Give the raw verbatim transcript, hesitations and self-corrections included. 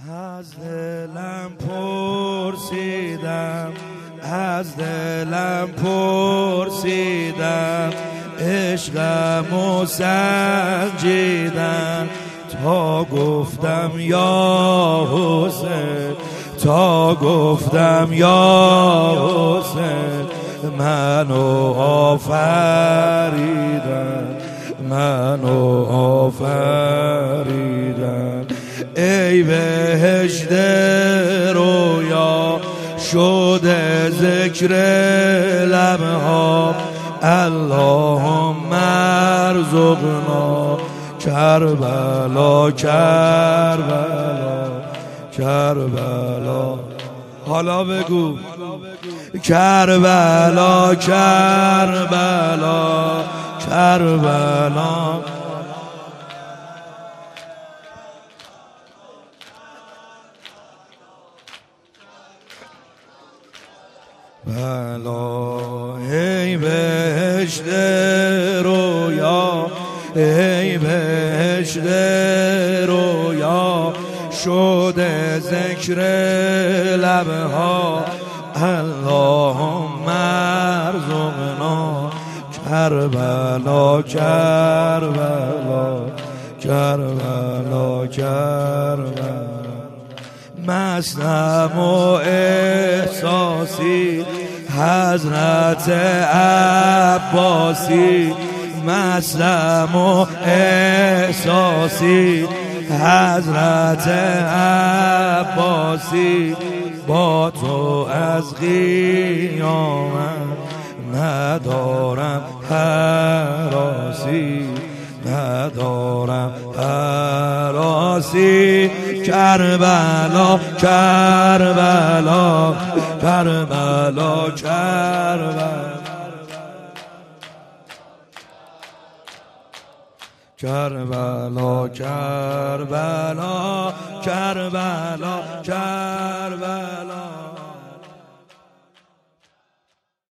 از دلم پرسیدم از دلم پرسیدم عشقمو سنجیدم تا گفتم یا حسین تا گفتم یا حسین منو آفریدن منو آفریدن ای بهشت رویا شده ذکر لبها اللهم ارزقنا کربلا کربلا کربلا. حالا بگو کربلا کربلا کربلا. بلا ای بهشت رویا ای بهشت رویا شده ذکر لبها اللهم ارزقنا کربلا کربلا کربلا کربلا. مستم و احساسی حضرت عباسی مستم و احساسی حضرت عباسی با تو از قیامت ندارم هراسی ندارم هراسی. کربلا کربلا کربلا کربلا کربلا کربلا کربلا کربلا.